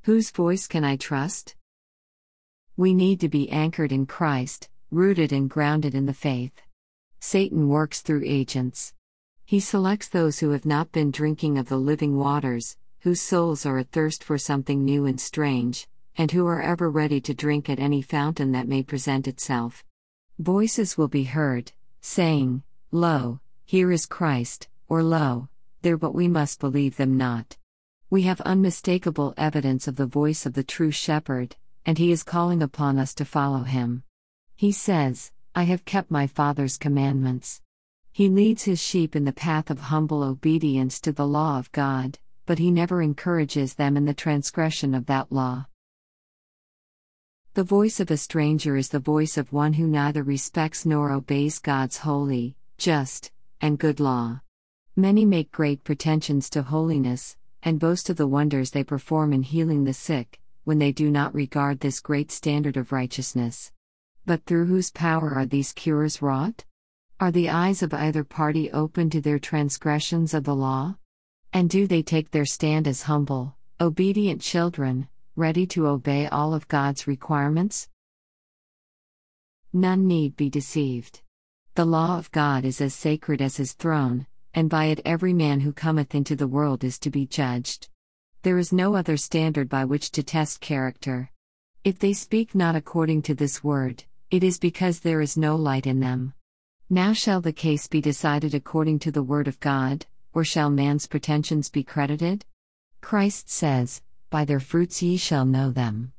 Whose voice can I trust? We need to be anchored in Christ, rooted and grounded in the faith. Satan works through agents. He selects those who have not been drinking of the living waters, whose souls are athirst for something new and strange, and who are ever ready to drink at any fountain that may present itself. Voices will be heard, saying, "Lo, here is Christ," or "Lo, there," but we must believe them not. We have unmistakable evidence of the voice of the true shepherd, and he is calling upon us to follow him. He says, "I have kept my Father's commandments." He leads his sheep in the path of humble obedience to the law of God, but he never encourages them in the transgression of that law. The voice of a stranger is the voice of one who neither respects nor obeys God's holy, just, and good law. Many make great pretensions to holiness, and boast of the wonders they perform in healing the sick, when they do not regard this great standard of righteousness. But through whose power are these cures wrought? Are the eyes of either party open to their transgressions of the law? And do they take their stand as humble, obedient children, ready to obey all of God's requirements? None need be deceived. The law of God is as sacred as his throne, and by it every man who cometh into the world is to be judged. There is no other standard by which to test character. If they speak not according to this word, it is because there is no light in them. Now shall the case be decided according to the word of God, or shall man's pretensions be credited? Christ says, "By their fruits ye shall know them."